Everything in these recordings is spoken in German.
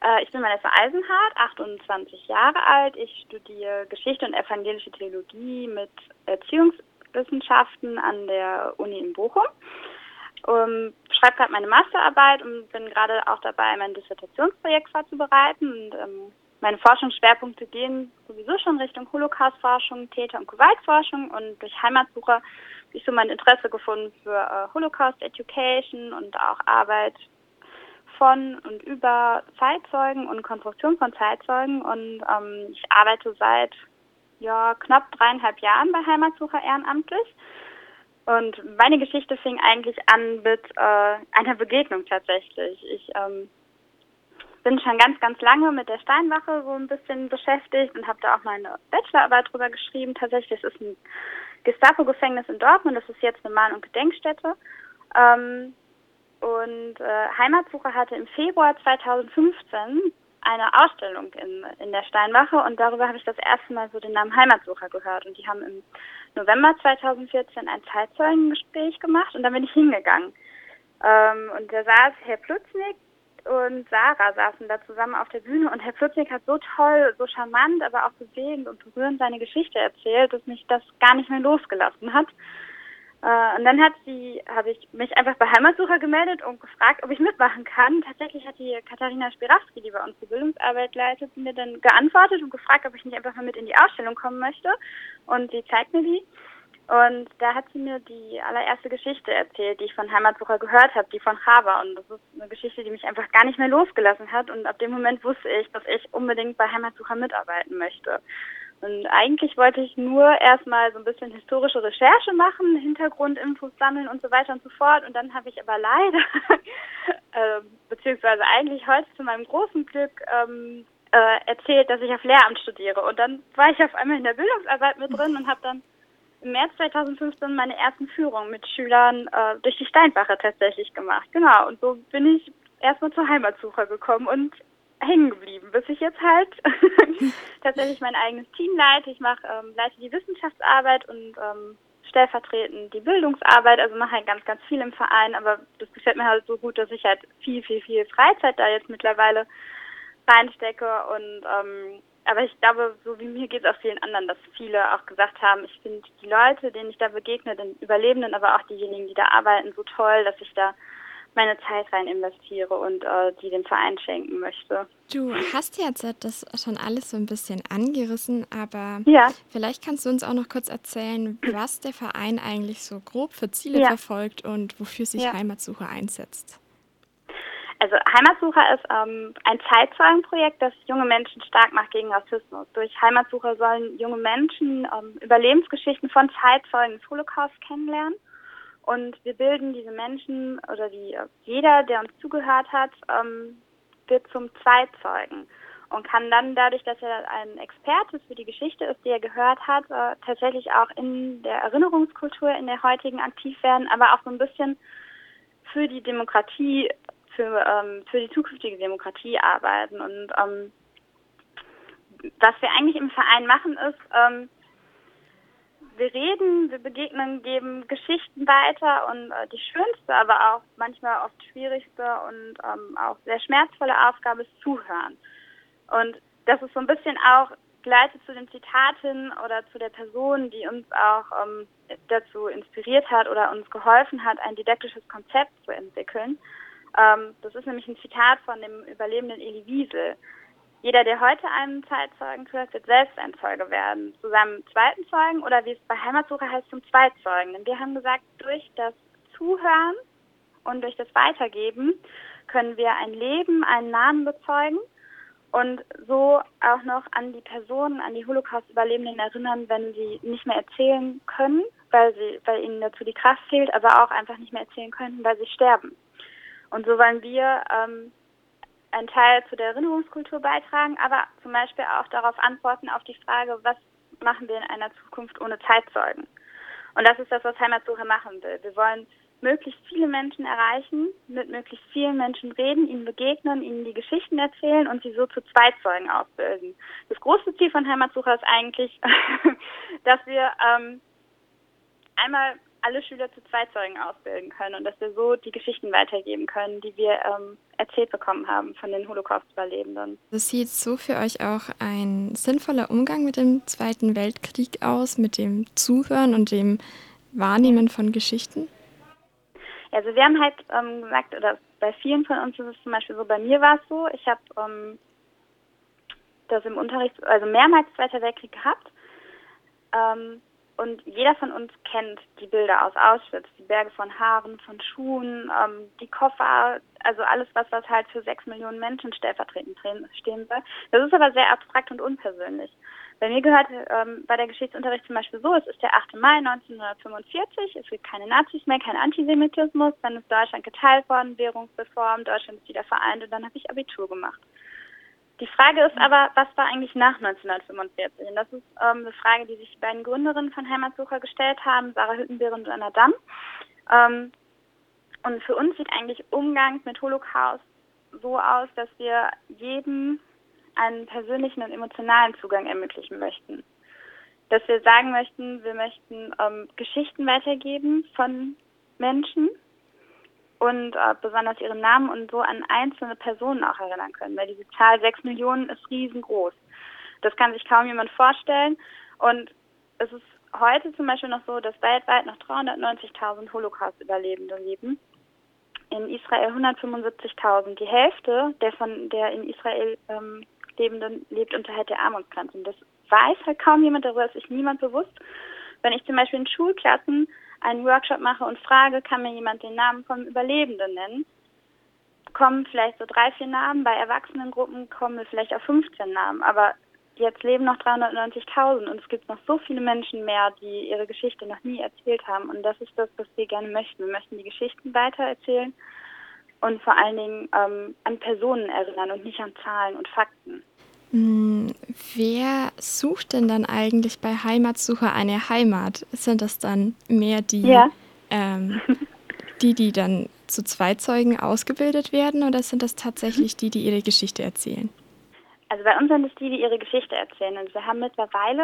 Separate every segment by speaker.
Speaker 1: Ich bin Vanessa Eisenhardt, 28 Jahre alt. Ich studiere Geschichte und evangelische Theologie mit Erziehungswissenschaften an der Uni in Bochum. Schreibe gerade meine Masterarbeit und bin gerade auch dabei, mein Dissertationsprojekt vorzubereiten. Und meine Forschungsschwerpunkte gehen sowieso schon Richtung Holocaust-Forschung, Täter- und Gewaltforschung. Und durch Heimatsucher habe ich so mein Interesse gefunden für Holocaust-Education und auch Arbeit von und über Zeitzeugen und Konstruktion von Zeitzeugen. Und ich arbeite seit knapp 3,5 Jahren bei Heimatsucher ehrenamtlich. Und meine Geschichte fing eigentlich an mit einer Begegnung tatsächlich. Ich bin schon ganz, ganz lange mit der Steinwache so ein bisschen beschäftigt und habe da auch meine Bachelorarbeit drüber geschrieben. Tatsächlich, das ist ein Gestapo-Gefängnis in Dortmund, das ist jetzt eine Mahn- und Gedenkstätte. Heimatsucher hatte im Februar 2015 eine Ausstellung in der Steinwache und darüber habe ich das erste Mal so den Namen Heimatsucher gehört. Und die haben im November 2014 ein Zeitzeugengespräch gemacht und dann bin ich hingegangen. Und da saß Herr Plütznig und Sarah saßen da zusammen auf der Bühne und Herr Plütznig hat so toll, so charmant, aber auch bewegend und berührend seine Geschichte erzählt, dass mich das gar nicht mehr losgelassen hat. Und dann habe ich mich einfach bei Heimatsucher gemeldet und gefragt, ob ich mitmachen kann. Tatsächlich hat die Katharina Spirawski, die bei uns die Bildungsarbeit leitet, mir dann geantwortet und gefragt, ob ich nicht einfach mal mit in die Ausstellung kommen möchte. Und sie zeigt mir die. Und da hat sie mir die allererste Geschichte erzählt, die ich von Heimatsucher gehört habe, die von Chava. Und das ist eine Geschichte, die mich einfach gar nicht mehr losgelassen hat. Und ab dem Moment wusste ich, dass ich unbedingt bei Heimatsucher mitarbeiten möchte. Und eigentlich wollte ich nur erstmal so ein bisschen historische Recherche machen, Hintergrundinfos sammeln und so weiter und so fort. Und dann habe ich aber leider, beziehungsweise eigentlich heute zu meinem großen Glück, erzählt, dass ich auf Lehramt studiere. Und dann war ich auf einmal in der Bildungsarbeit mit drin und habe dann im März 2015 meine ersten Führungen mit Schülern durch die Steinwache tatsächlich gemacht. Genau, und so bin ich erstmal zur Heimatsucher gekommen und hängen geblieben, bis ich jetzt halt tatsächlich mein eigenes Team leite. Ich leite die Wissenschaftsarbeit und stellvertretend die Bildungsarbeit, also mache halt ganz, ganz viel im Verein, aber das gefällt mir halt so gut, dass ich halt viel, viel, viel Freizeit da jetzt mittlerweile reinstecke und aber ich glaube, so wie mir geht es auch vielen anderen, dass viele auch gesagt haben, ich finde die Leute, denen ich da begegne, den Überlebenden, aber auch diejenigen, die da arbeiten, so toll, dass ich da meine Zeit rein investiere und die dem Verein schenken möchte.
Speaker 2: Du hast jetzt das schon alles so ein bisschen angerissen, aber
Speaker 1: ja.
Speaker 2: Vielleicht kannst du uns auch noch kurz erzählen, was der Verein eigentlich so grob für Ziele
Speaker 1: Ja.
Speaker 2: verfolgt und wofür sich Heimatsucher einsetzt.
Speaker 1: Also Heimatsucher ist ein Zeitzeugenprojekt, das junge Menschen stark macht gegen Rassismus. Durch Heimatsucher sollen junge Menschen Überlebensgeschichten von Zeitzeugen des Holocaust kennenlernen. Und wir bilden diese Menschen oder jeder, der uns zugehört hat, wird zum Zeitzeugen und kann dann dadurch, dass er ein Experte für die Geschichte ist, die er gehört hat, tatsächlich auch in der Erinnerungskultur in der heutigen aktiv werden, aber auch so ein bisschen für die Demokratie, für die zukünftige Demokratie arbeiten. Und was wir eigentlich im Verein machen ist, wir reden, wir begegnen, geben Geschichten weiter und die schönste, aber auch manchmal oft schwierigste und auch sehr schmerzvolle Aufgabe ist Zuhören. Und das ist so ein bisschen auch geleitet zu dem Zitat hin oder zu der Person, die uns auch dazu inspiriert hat oder uns geholfen hat, ein didaktisches Konzept zu entwickeln. Das ist nämlich ein Zitat von dem Überlebenden Elie Wiesel. Jeder, der heute einen Zeitzeugen trifft, wird selbst ein Zeuge werden. Zu seinem zweiten Zeugen oder wie es bei Heimatsucher heißt, zum Zweitzeugen. Denn wir haben gesagt, durch das Zuhören und durch das Weitergeben können wir ein Leben, einen Namen bezeugen und so auch noch an die Personen, an die Holocaust-Überlebenden erinnern, wenn sie nicht mehr erzählen können, weil ihnen dazu die Kraft fehlt, aber auch einfach nicht mehr erzählen können, weil sie sterben. Und so wollen wir einen Teil zu der Erinnerungskultur beitragen, aber zum Beispiel auch darauf antworten, auf die Frage, was machen wir in einer Zukunft ohne Zeitzeugen? Und das ist das, was Heimatsucher machen will. Wir wollen möglichst viele Menschen erreichen, mit möglichst vielen Menschen reden, ihnen begegnen, ihnen die Geschichten erzählen und sie so zu Zeitzeugen ausbilden. Das große Ziel von Heimatsucher ist eigentlich, dass wir einmal alle Schüler zu Zeitzeugen ausbilden können und dass wir so die Geschichten weitergeben können, die wir erzählt bekommen haben von den Holocaust-Überlebenden.
Speaker 2: Das sieht so für euch auch ein sinnvoller Umgang mit dem Zweiten Weltkrieg aus, mit dem Zuhören und dem Wahrnehmen von Geschichten?
Speaker 1: Also wir haben halt gesagt, oder bei vielen von uns ist es zum Beispiel so, bei mir war es so, ich habe das im Unterricht, also mehrmals Zweiter Weltkrieg gehabt. Und jeder von uns kennt die Bilder aus Auschwitz, die Berge von Haaren, von Schuhen, die Koffer, also alles, was halt für 6 Millionen Menschen stellvertretend stehen soll. Das ist aber sehr abstrakt und unpersönlich. Bei mir gehört bei der Geschichtsunterricht zum Beispiel so, es ist der 8. Mai 1945, es gibt keine Nazis mehr, kein Antisemitismus, dann ist Deutschland geteilt worden, Währungsreform, Deutschland ist wieder vereint und dann habe ich Abitur gemacht. Die Frage ist aber, was war eigentlich nach 1945? Und das ist eine Frage, die sich die beiden Gründerinnen von Heimatsucher gestellt haben, Sarah Hüttenbeere und Anna Damm. Und für uns sieht eigentlich Umgang mit Holocaust so aus, dass wir jedem einen persönlichen und emotionalen Zugang ermöglichen möchten. Dass wir sagen möchten, wir möchten Geschichten weitergeben von Menschen und besonders ihren Namen und so an einzelne Personen auch erinnern können, weil diese Zahl 6 Millionen ist riesengroß. Das kann sich kaum jemand vorstellen und es ist heute zum Beispiel noch so, dass weltweit noch 390.000 Holocaust-Überlebende leben. In Israel 175.000. Die Hälfte der in Israel Lebenden lebt unterhalb der Armutsgrenze. Und das weiß halt kaum jemand, darüber ist sich niemand bewusst. Wenn ich zum Beispiel in Schulklassen einen Workshop mache und frage, kann mir jemand den Namen vom Überlebenden nennen, kommen vielleicht so 3, 4 Namen, bei Erwachsenengruppen kommen wir vielleicht auf 15 Namen, aber jetzt leben noch 390.000 und es gibt noch so viele Menschen mehr, die ihre Geschichte noch nie erzählt haben und das ist das, was wir gerne möchten. Wir möchten die Geschichten weitererzählen und vor allen Dingen an Personen erinnern und nicht an Zahlen und Fakten.
Speaker 2: Wer sucht denn dann eigentlich bei Heimatsucher eine Heimat? Sind das dann mehr die,
Speaker 1: Ja.
Speaker 2: die dann zu Zeitzeugen ausgebildet werden oder sind das tatsächlich die ihre Geschichte erzählen?
Speaker 1: Also bei uns sind es die ihre Geschichte erzählen. Und wir haben mittlerweile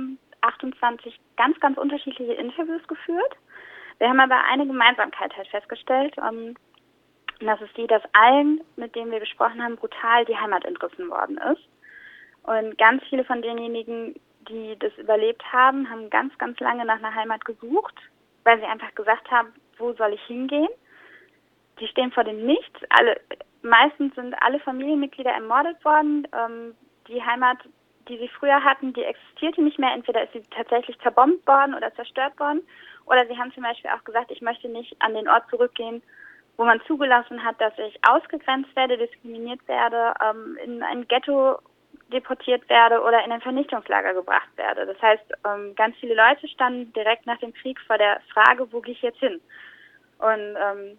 Speaker 1: 28 ganz, ganz unterschiedliche Interviews geführt. Wir haben aber eine Gemeinsamkeit halt festgestellt. Und das ist die, dass allen, mit denen wir gesprochen haben, brutal die Heimat entrissen worden ist. Und ganz viele von denjenigen, die das überlebt haben, haben ganz, ganz lange nach einer Heimat gesucht, weil sie einfach gesagt haben, wo soll ich hingehen? Die stehen vor dem Nichts. Meistens sind alle Familienmitglieder ermordet worden. Die Heimat, die sie früher hatten, die existierte nicht mehr. Entweder ist sie tatsächlich zerbombt worden oder zerstört worden. Oder sie haben zum Beispiel auch gesagt, ich möchte nicht an den Ort zurückgehen, wo man zugelassen hat, dass ich ausgegrenzt werde, diskriminiert werde, in ein Ghetto deportiert werde oder in ein Vernichtungslager gebracht werde. Das heißt, ganz viele Leute standen direkt nach dem Krieg vor der Frage, wo gehe ich jetzt hin? Und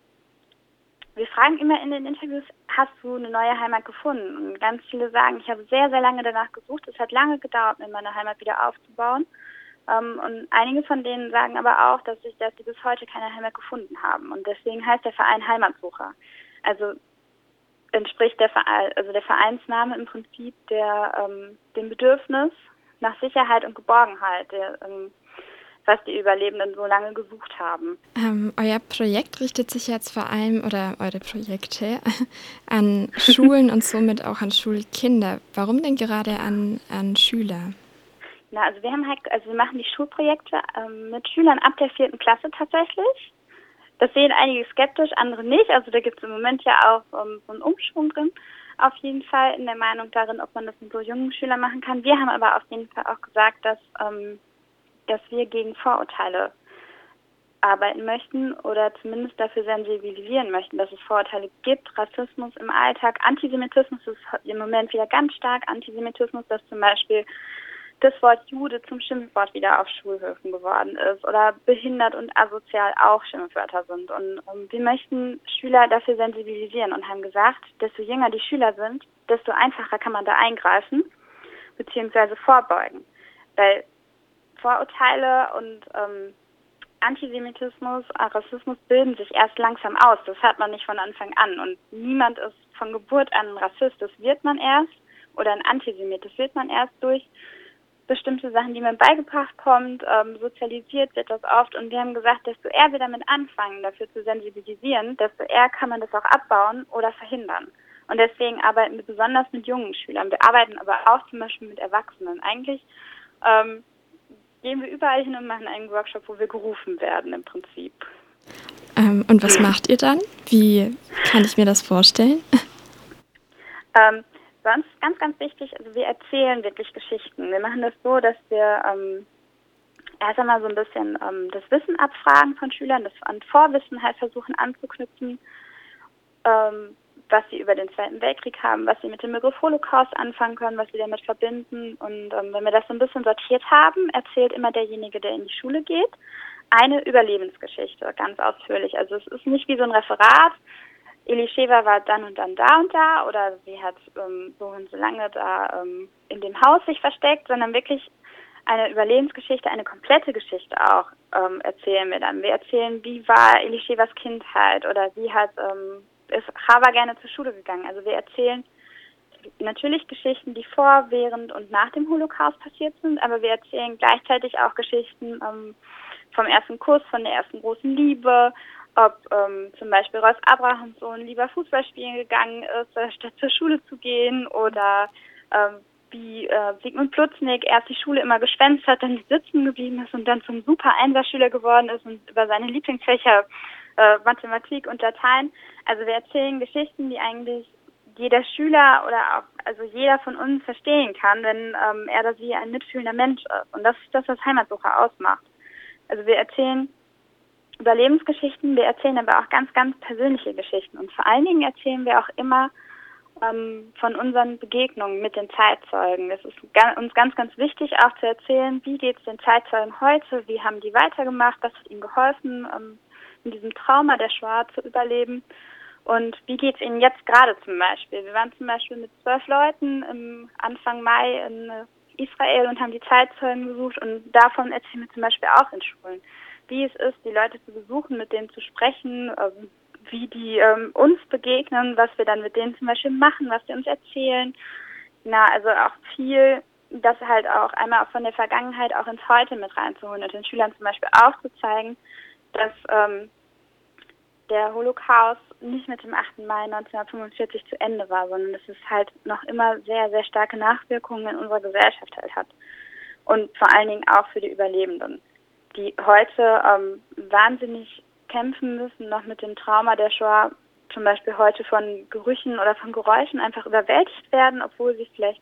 Speaker 1: wir fragen immer in den Interviews, hast du eine neue Heimat gefunden? Und ganz viele sagen, ich habe sehr, sehr lange danach gesucht. Es hat lange gedauert, mir meine Heimat wieder aufzubauen. Und einige von denen sagen aber auch, dass sie bis heute keine Heimat gefunden haben. Und deswegen heißt der Verein Heimatsucher. Also entspricht der Vereinsname im Prinzip dem Bedürfnis nach Sicherheit und Geborgenheit, was die Überlebenden so lange gesucht haben.
Speaker 2: Euer Projekt richtet sich jetzt vor allem, oder eure Projekte, an Schulen und somit auch an Schulkinder. Warum denn gerade an Schüler?
Speaker 1: Na, also wir machen die Schulprojekte mit Schülern ab der 4. Klasse tatsächlich. Das sehen einige skeptisch, andere nicht. Also da gibt es im Moment ja auch so einen Umschwung drin, auf jeden Fall in der Meinung darin, ob man das mit so jungen Schülern machen kann. Wir haben aber auf jeden Fall auch gesagt, dass wir gegen Vorurteile arbeiten möchten oder zumindest dafür sensibilisieren möchten, dass es Vorurteile gibt, Rassismus im Alltag, Antisemitismus ist im Moment wieder ganz stark, Antisemitismus, dass zum Beispiel das Wort Jude zum Schimpfwort wieder auf Schulhöfen geworden ist oder behindert und asozial auch Schimpfwörter sind. Und wir möchten Schüler dafür sensibilisieren und haben gesagt, desto jünger die Schüler sind, desto einfacher kann man da eingreifen bzw. vorbeugen. Weil Vorurteile und Antisemitismus, Rassismus bilden sich erst langsam aus. Das hat man nicht von Anfang an. Und niemand ist von Geburt an ein Rassist. Das wird man erst, oder ein Antisemit. Das wird man erst durch bestimmte Sachen, die mir beigebracht kommt, sozialisiert wird das oft und wir haben gesagt, desto eher wir damit anfangen, dafür zu sensibilisieren, desto eher kann man das auch abbauen oder verhindern. Und deswegen arbeiten wir besonders mit jungen Schülern. Wir arbeiten aber auch zum Beispiel mit Erwachsenen. Eigentlich gehen wir überall hin und machen einen Workshop, wo wir gerufen werden im Prinzip.
Speaker 2: Und was macht ihr dann? Wie kann ich mir das vorstellen?
Speaker 1: Sonst ganz, ganz wichtig, also wir erzählen wirklich Geschichten. Wir machen das so, dass wir erst einmal so ein bisschen das Wissen abfragen von Schülern, das an Vorwissen halt versuchen anzuknüpfen, was sie über den Zweiten Weltkrieg haben, was sie mit dem Begriff Holocaust anfangen können, was sie damit verbinden. Und wenn wir das so ein bisschen sortiert haben, erzählt immer derjenige, der in die Schule geht, eine Überlebensgeschichte, ganz ausführlich. Also es ist nicht wie so ein Referat, Elisheva war dann und dann da und da oder sie hat so und so lange da in dem Haus sich versteckt, sondern wirklich eine Überlebensgeschichte, eine komplette Geschichte auch erzählen wir dann. Wir erzählen, wie war Elishevas Kindheit oder wie ist Chava gerne zur Schule gegangen. Also wir erzählen natürlich Geschichten, die vor, während und nach dem Holocaust passiert sind, aber wir erzählen gleichzeitig auch Geschichten vom ersten Kuss, von der ersten großen Liebe, ob zum Beispiel Ross Abrahamson lieber Fußball spielen gegangen ist, statt zur Schule zu gehen oder wie Sigmund Plutznig erst die Schule immer geschwänzt hat, dann sitzen geblieben ist und dann zum super Einserschüler geworden ist und über seine Lieblingsfächer Mathematik und Latein. Also wir erzählen Geschichten, die eigentlich jeder Schüler oder auch also jeder von uns verstehen kann, wenn er oder sie ein mitfühlender Mensch ist. Und das ist das, was Heimatsucher ausmacht. Also wir erzählen Überlebensgeschichten, wir erzählen aber auch ganz, ganz persönliche Geschichten. Und vor allen Dingen erzählen wir auch immer von unseren Begegnungen mit den Zeitzeugen. Es ist uns ganz, ganz wichtig auch zu erzählen, wie geht es den Zeitzeugen heute, wie haben die weitergemacht, was hat ihnen geholfen, in diesem Trauma der Shoah zu überleben und wie geht es ihnen jetzt gerade zum Beispiel. Wir waren zum Beispiel mit 12 Leuten im Anfang Mai in Israel und haben die Zeitzeugen besucht und davon erzählen wir zum Beispiel auch in Schulen, wie es ist, die Leute zu besuchen, mit denen zu sprechen, wie die uns begegnen, was wir dann mit denen zum Beispiel machen, was sie uns erzählen. Na, also auch viel, das halt auch einmal auch von der Vergangenheit auch ins Heute mit reinzuholen und den Schülern zum Beispiel aufzuzeigen, dass der Holocaust nicht mit dem 8. Mai 1945 zu Ende war, sondern dass es halt noch immer sehr, sehr starke Nachwirkungen in unserer Gesellschaft halt hat. Und vor allen Dingen auch für die Überlebenden, die heute wahnsinnig kämpfen müssen, noch mit dem Trauma der Shoah, zum Beispiel heute von Gerüchen oder von Geräuschen einfach überwältigt werden, obwohl sie vielleicht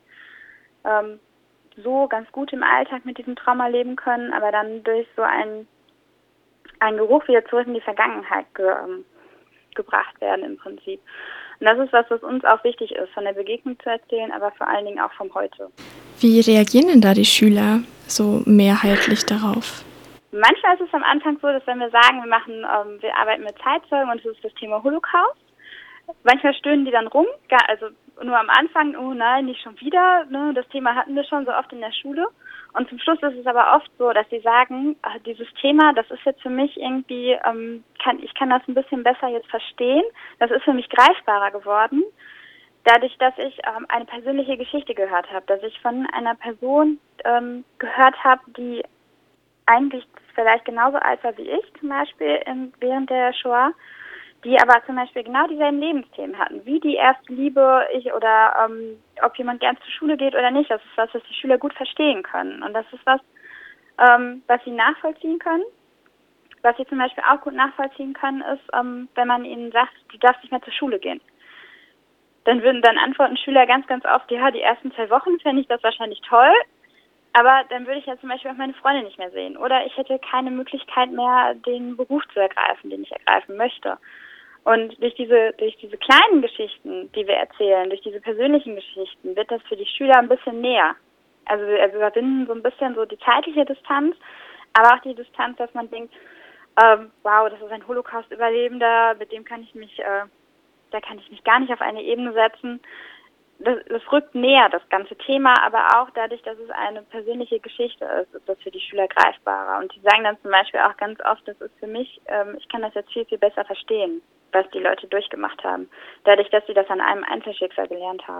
Speaker 1: so ganz gut im Alltag mit diesem Trauma leben können, aber dann durch so einen Geruch wieder zurück in die Vergangenheit gebracht werden im Prinzip. Und das ist was uns auch wichtig ist, von der Begegnung zu erzählen, aber vor allen Dingen auch vom Heute.
Speaker 2: Wie reagieren denn da die Schüler so mehrheitlich darauf?
Speaker 1: Manchmal ist es am Anfang so, dass wenn wir sagen, wir arbeiten mit Zeitzeugen und es ist das Thema Holocaust, manchmal stöhnen die dann rum, also nur am Anfang, oh nein, nicht schon wieder, ne, das Thema hatten wir schon so oft in der Schule. Und zum Schluss ist es aber oft so, dass sie sagen, dieses Thema, das ist jetzt für mich irgendwie, ich kann das ein bisschen besser jetzt verstehen, das ist für mich greifbarer geworden, dadurch, dass ich eine persönliche Geschichte gehört habe, dass ich von einer Person gehört habe, die eigentlich vielleicht genauso alt war wie ich zum Beispiel während der Shoah, die aber zum Beispiel genau dieselben Lebensthemen hatten, wie die erste Liebe, oder ob jemand gern zur Schule geht oder nicht. Das ist was die Schüler gut verstehen können. Und das ist was, was sie nachvollziehen können. Was sie zum Beispiel auch gut nachvollziehen können, ist, wenn man ihnen sagt, du darfst nicht mehr zur Schule gehen. Dann antworten Schüler ganz, ganz oft, ja, die ersten 2 Wochen fände ich das wahrscheinlich toll, aber dann würde ich ja zum Beispiel auch meine Freunde nicht mehr sehen. Oder ich hätte keine Möglichkeit mehr, den Beruf zu ergreifen, den ich ergreifen möchte. Und durch diese kleinen Geschichten, die wir erzählen, durch diese persönlichen Geschichten, wird das für die Schüler ein bisschen näher. Also wir überwinden so ein bisschen so die zeitliche Distanz, aber auch die Distanz, dass man denkt, wow, das ist ein Holocaust-Überlebender, mit dem kann ich mich gar nicht auf eine Ebene setzen. Das rückt näher, das ganze Thema, aber auch dadurch, dass es eine persönliche Geschichte ist das für die Schüler greifbarer. Und die sagen dann zum Beispiel auch ganz oft, das ist für mich, ich kann das jetzt viel, viel besser verstehen, was die Leute durchgemacht haben, dadurch, dass sie das an einem Einzelschicksal gelernt haben.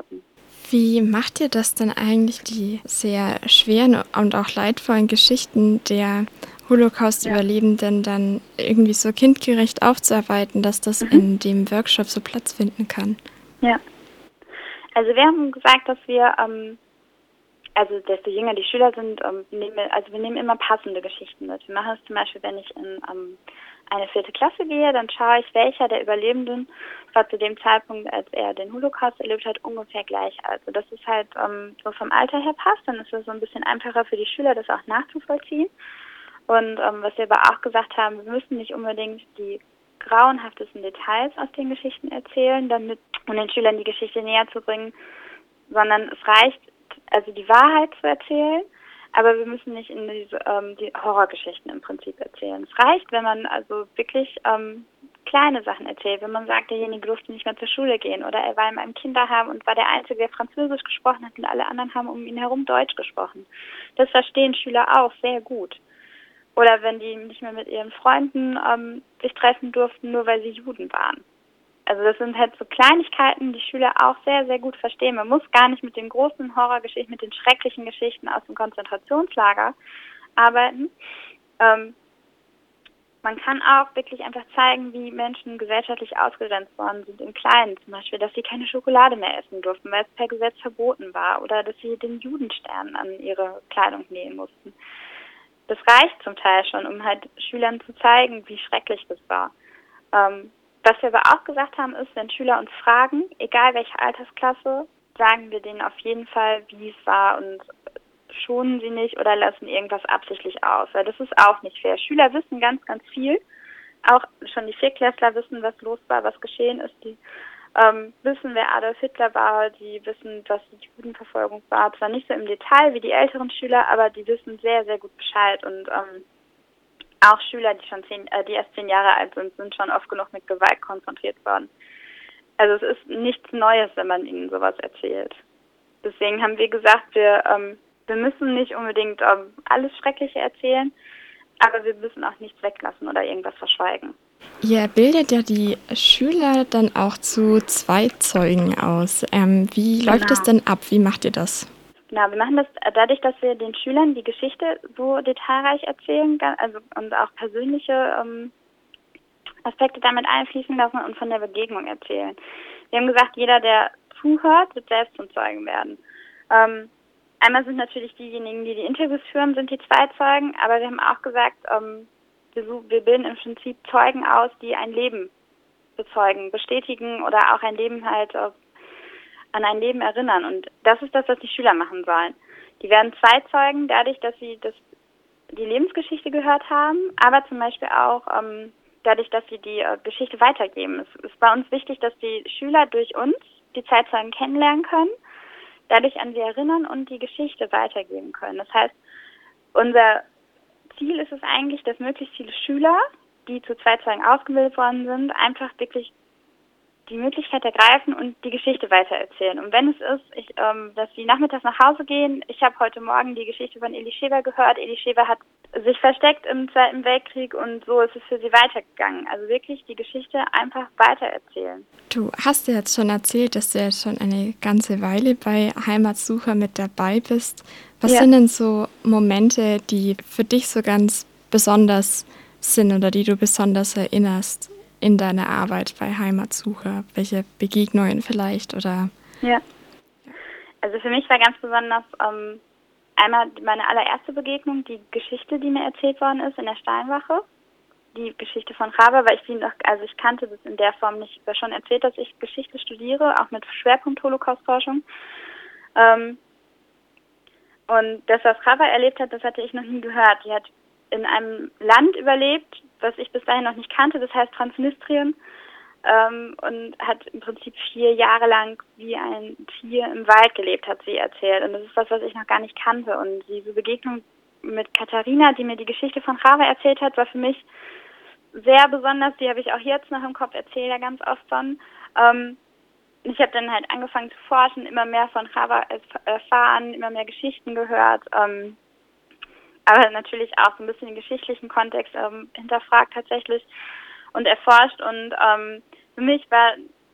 Speaker 2: Wie macht ihr das denn eigentlich, die sehr schweren und auch leidvollen Geschichten der
Speaker 1: Ja.
Speaker 2: Holocaust-Überlebenden dann irgendwie so kindgerecht aufzuarbeiten, dass das
Speaker 1: Mhm.
Speaker 2: in dem Workshop so Platz finden kann?
Speaker 1: Ja. Also wir haben gesagt, dass wir, also desto jünger die Schüler sind, wir nehmen immer passende Geschichten mit. Wir machen es zum Beispiel, wenn ich in eine 4. Klasse gehe, dann schaue ich, welcher der Überlebenden war zu dem Zeitpunkt, als er den Holocaust erlebt hat, ungefähr gleich alt. Also dass es halt so vom Alter her passt, dann ist es so ein bisschen einfacher für die Schüler, das auch nachzuvollziehen. Und was wir aber auch gesagt haben, wir müssen nicht unbedingt die grauenhaftesten Details aus den Geschichten erzählen, um den Schülern die Geschichte näher zu bringen, sondern es reicht, also die Wahrheit zu erzählen, aber wir müssen nicht in die Horrorgeschichten im Prinzip erzählen. Es reicht, wenn man also wirklich kleine Sachen erzählt, wenn man sagt, derjenige durfte nicht mehr zur Schule gehen oder er war in einem Kinderheim und war der Einzige, der Französisch gesprochen hat und alle anderen haben um ihn herum Deutsch gesprochen. Das verstehen Schüler auch sehr gut. Oder wenn die nicht mehr mit ihren Freunden sich treffen durften, nur weil sie Juden waren. Also das sind halt so Kleinigkeiten, die Schüler auch sehr, sehr gut verstehen. Man muss gar nicht mit den großen Horrorgeschichten, mit den schrecklichen Geschichten aus dem Konzentrationslager arbeiten. Man kann auch wirklich einfach zeigen, wie Menschen gesellschaftlich ausgegrenzt worden sind im Kleinen. Zum Beispiel, dass sie keine Schokolade mehr essen durften, weil es per Gesetz verboten war. Oder dass sie den Judenstern an ihre Kleidung nähen mussten. Das reicht zum Teil schon, um halt Schülern zu zeigen, wie schrecklich das war. Was wir aber auch gesagt haben, ist, wenn Schüler uns fragen, egal welche Altersklasse, sagen wir denen auf jeden Fall, wie es war und schonen sie nicht oder lassen irgendwas absichtlich aus. Weil das ist auch nicht fair. Schüler wissen ganz, ganz viel. Auch schon die Viertklässler wissen, was los war, was geschehen ist. Die wissen, wer Adolf Hitler war, die wissen, was die Judenverfolgung war. Zwar nicht so im Detail wie die älteren Schüler, aber die wissen sehr, sehr gut Bescheid. Und auch Schüler, die erst 10 Jahre alt sind schon oft genug mit Gewalt konfrontiert worden. Also es ist nichts Neues, wenn man ihnen sowas erzählt. Deswegen haben wir gesagt, wir müssen nicht unbedingt alles Schreckliche erzählen, aber wir müssen auch nichts weglassen oder irgendwas verschweigen.
Speaker 2: Ihr bildet ja die Schüler dann auch zu Zeitzeugen aus. Wie läuft es
Speaker 1: Genau.
Speaker 2: denn ab? Wie macht ihr das?
Speaker 1: Genau, wir machen das dadurch, dass wir den Schülern die Geschichte so detailreich erzählen, also und auch persönliche Aspekte damit einfließen lassen und von der Begegnung erzählen. Wir haben gesagt, jeder, der zuhört, wird selbst zum Zeugen werden. Einmal sind natürlich diejenigen, die die Interviews führen, sind die Zeitzeugen, aber wir haben auch gesagt, wir bilden im Prinzip Zeugen aus, die ein Leben bezeugen, bestätigen oder auch ein Leben halt an ein Leben erinnern. Und das ist das, was die Schüler machen sollen. Die werden Zeitzeugen dadurch, dass sie die Lebensgeschichte gehört haben, aber zum Beispiel auch dadurch, dass sie die Geschichte weitergeben. Es ist bei uns wichtig, dass die Schüler durch uns die Zeitzeugen kennenlernen können, dadurch an sie erinnern und die Geschichte weitergeben können. Das heißt, unser Ziel ist es eigentlich, dass möglichst viele Schüler, die zu Zeitzeugen ausgebildet worden sind, einfach wirklich die Möglichkeit ergreifen und die Geschichte weitererzählen. Und wenn es ist, dass sie nachmittags nach Hause gehen, ich habe heute Morgen die Geschichte von Elie Schewer gehört. Elie Schewer hat sich versteckt im Zweiten Weltkrieg und so ist es für sie weitergegangen. Also wirklich die Geschichte einfach weitererzählen.
Speaker 2: Du hast ja jetzt schon erzählt, dass du jetzt schon eine ganze Weile bei Heimatsucher mit dabei bist. Was sind denn so Momente, die für dich so ganz besonders sind oder die du besonders erinnerst in deiner Arbeit bei Heimatsucher? Welche Begegnungen vielleicht oder?
Speaker 1: Ja. Also für mich war ganz besonders einmal meine allererste Begegnung, die Geschichte, die mir erzählt worden ist in der Steinwache. Die Geschichte von Chava, weil ich kannte das in der Form nicht. Ich habe schon erzählt, dass ich Geschichte studiere, auch mit Schwerpunkt Holocaust-Forschung. Und das, was Chava erlebt hat, das hatte ich noch nie gehört. Die hat in einem Land überlebt, was ich bis dahin noch nicht kannte, das heißt Transnistrien, und hat im Prinzip 4 Jahre lang wie ein Tier im Wald gelebt, hat sie erzählt. Und das ist was ich noch gar nicht kannte. Und diese Begegnung mit Katharina, die mir die Geschichte von Chava erzählt hat, war für mich sehr besonders. Die habe ich auch jetzt noch im Kopf, erzähle ja ganz oft von. Ich habe dann halt angefangen zu forschen, immer mehr von Chava erfahren, immer mehr Geschichten gehört, aber natürlich auch so ein bisschen den geschichtlichen Kontext hinterfragt tatsächlich und erforscht. Und für mich war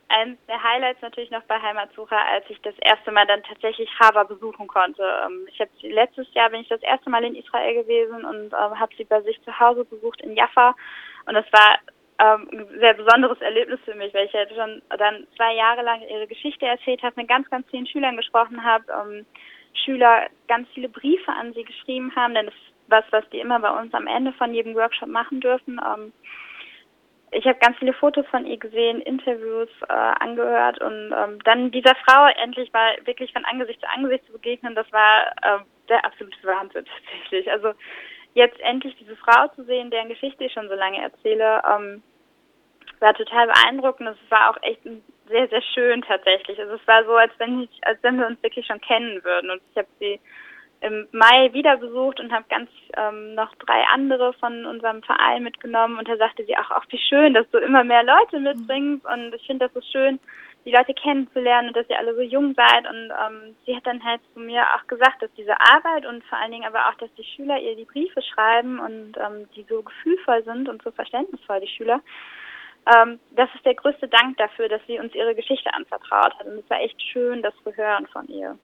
Speaker 1: eines der Highlights natürlich noch bei Heimatsucher, als ich das erste Mal dann tatsächlich Hava besuchen konnte. Ich habe sie letztes Jahr bin ich das erste Mal in Israel gewesen und habe sie bei sich zu Hause besucht in Jaffa. Und das war ein sehr besonderes Erlebnis für mich, weil ich ja schon dann 2 Jahre lang ihre Geschichte erzählt habe, mit ganz, ganz vielen Schülern gesprochen habe, Schüler ganz viele Briefe an sie geschrieben haben, denn das ist was die immer bei uns am Ende von jedem Workshop machen dürfen. Ich habe ganz viele Fotos von ihr gesehen, Interviews angehört und dann dieser Frau endlich mal wirklich von Angesicht zu Angesicht zu begegnen, das war der absolute Wahnsinn tatsächlich. Also jetzt endlich diese Frau zu sehen, deren Geschichte ich schon so lange erzähle, war total beeindruckend. Es war auch echt sehr, sehr schön tatsächlich. Also es war so, als wenn wir uns wirklich schon kennen würden. Und ich habe sie im Mai wieder besucht und habe ganz noch 3 andere von unserem Verein mitgenommen. Und da sagte sie auch wie schön, dass du immer mehr Leute mitbringst. Und ich finde das so schön, die Leute kennenzulernen und dass ihr alle so jung seid. Und sie hat dann halt zu mir auch gesagt, dass diese Arbeit und vor allen Dingen aber auch, dass die Schüler ihr die Briefe schreiben und die so gefühlvoll sind und so verständnisvoll, die Schüler, das ist der größte Dank dafür, dass sie uns ihre Geschichte anvertraut hat. Und es war echt schön, das zu hören von ihr.